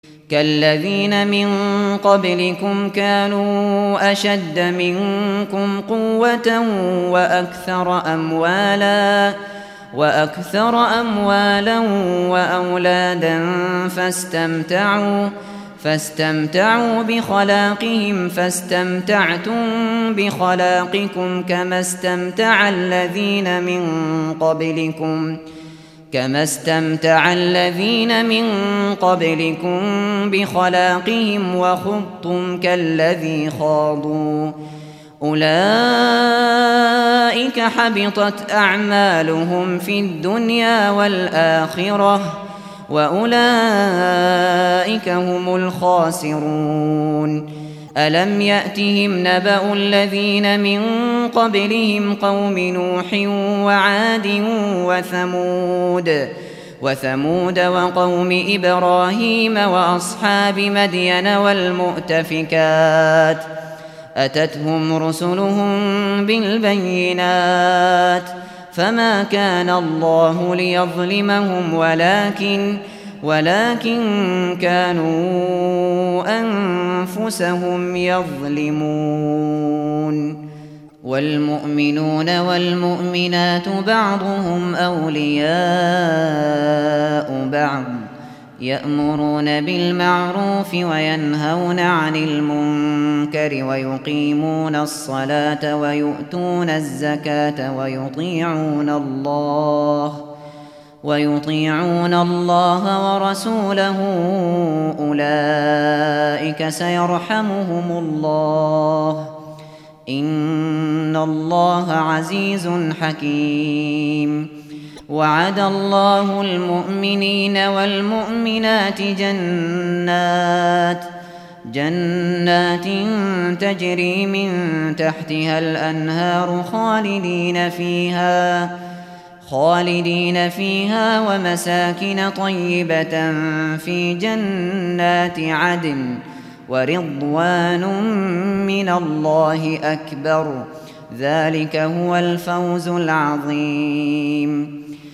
كالذين من قبلكم كانوا أشد منكم قوة وأكثر أموالا وأولادا فاستمتعوا بخلاقهم فاستمتعتم بخلاقكم كما استمتع الذين من قبلكم بخلاقهم وخضتم كالذي خاضوا أولئك حبطت أعمالهم في الدنيا والآخرة وأولئك هم الخاسرون. ألم يأتهم نبأ الذين من قبلهم قوم نوح وعاد وثمود وقوم إبراهيم وأصحاب مدين والمؤتفكات أتتهم رسلهم بالبينات فما كان الله ليظلمهم ولكن كانوا أنفسهم يظلمون. والمؤمنون والمؤمنات بعضهم أولياء بعض يأمرون بالمعروف وينهون عن المنكر ويقيمون الصلاة ويؤتون الزكاة ويطيعون الله ورسوله أولئك سيرحمهم الله إن الله عزيز حكيم. وعد الله المؤمنين والمؤمنات جنات تجري من تحتها الأنهار خالدين فيها ومساكن طيبة في جنات عدن ورضوان من الله أكبر ذلك هو الفوز العظيم.